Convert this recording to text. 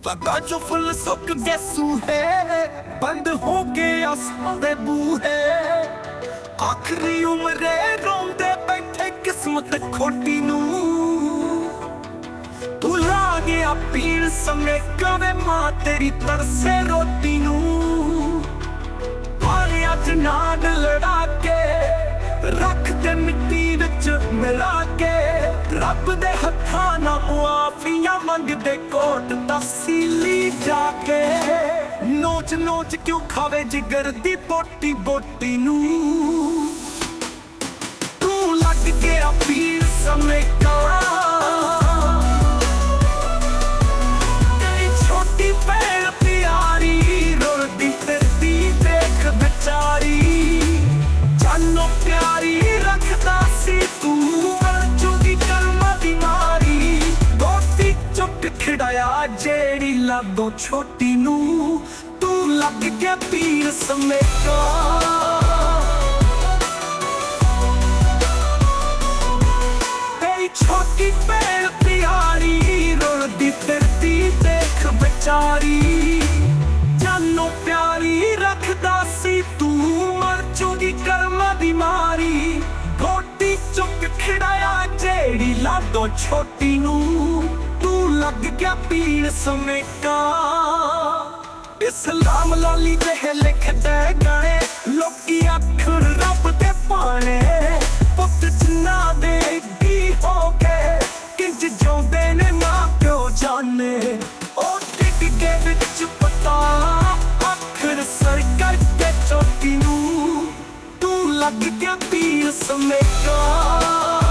ਪੱਗਾਂ ਚੋਂ ਫੁੱਲ ਸੁੱਕ ਗਏ ਸੂਹੇ, ਬੰਦ ਹੋ ਗਏ ਆਸਾਂ ਦੇ ਬੂਹੇ। ਆਖਰੀ ਉਮਰੇ ਰੋਂਦੇ ਬੈਠੇ ਕਿਸਮਤ ਖੋਟੀ ਨੂੰ। ਤੂੰ ਲਾ ਗਿਆ ਪੀਣ ਸਮੇਂ ਕਵੇ ਮਾਂ ਤੇਰੀ ਤਰਸੇ ਰੋਟੀ ਨੂੰ। ਪਰ ਅੱਜ ਨਾਗ ਲੜਾ ਕੇ ਰੱਖ ਦੇ ਮਿੱਟੀ ਵਿੱਚ ਮਿਲਾ ਕੇ। ਰੱਬ ਦੇ ਹੱਥਾਂ ਨਾਲ ਮੁਆਫੀਆਂ ਮੰਗਦੇ ਕੋਟ ਤਫਸੀਲੀ ਜਾ ਕੇ। ਨੋਚ ਨੋਚ ਕਿਉਂ ਖਾਵੇ ਜਿਗਰ ਦੀ ਬੋਟੀ ਬੋਟੀ ਨੂੰ। ਤੂੰ ਲੱਗ ਗਿਆ ਪੀਰ ਸਮੇਂ ਤੇਰੀ ਛੋਟੀ ਭੈਣ ਪਿਆਰੀ ਰੋਲਦੀ ਫਿਰਦੀ ਦੇਖ ਵਿਚਾਰੀ। ਜਾਨੋਂ ਪਿਆਰੀ ਰੱਖਦਾ ਸੀ ਤੂੰ ਚੁਗੀ ਕਰਮਾਂ ਦੀ ਮਾਰੀ। ਦੋਸਤੀ ਚੁੱਕ ਖਿਡਾਇਆ ਜਿਹੜੀ ਲਾਗੋਂ ਛੋਟੀ ਨੂੰ। ਤੂੰ ਲੱਗ ਗਿਆ ਪੀਰ ਸਮੇਕਾ। ਤੇਰੀ ਛੋਟੀ ਭੈਣ ਪਿਆਰੀ ਰੋਲਦੀ ਫਿਰਦੀ ਦੇਖ ਵਿਚਾਰੀ। ਜਾਨੋਂ ਪਿਆਰੀ ਰੱਖਦਾ ਸੀ ਤੂੰ ਮਰ ਚੁਗੀ ਕਰਮਾਂ ਦੀ ਮਾਰੀ। ਗੋਟੀ ਚੁੱਕ ਖਿਡਾਇਆ ਜਿਹੜੀ ਲਾਗੋਂ ਛੋਟੀ ਨੂੰ। ਤੂੰ ਲੱਗ ਗਿਆ ਪੀਰ ਸਮੇਕਾ। ਇਸਲਾਮ ਲਾਲੀ ਜਿਹੇ ਲਿਖਦੇ ਗਾਣੇ ਲੋਕੀ ਅੱਖਰ ਰੱਬ ਦੇ ਪਾਣੇ। ਪੁੱਤ ਜਿੰਨਾ ਦੇ ਕੀ ਹੋ ਗਏ ਕਿੰਜ ਜਿਉਂਦੇ ਨੇ ਮਾਂ ਪਿਓ ਜਾਣੇ। ਉਹ ਡਿੱਗ ਕੇ ਵਿੱਚ ਪਤਾ ਅੱਖਰ ਸਰ ਕਰਕੇ ਚੋਟੀ ਨੂੰ। ਤੂੰ ਲੱਗ ਗਿਆ ਪੀਰ ਸਮੇਕਾ।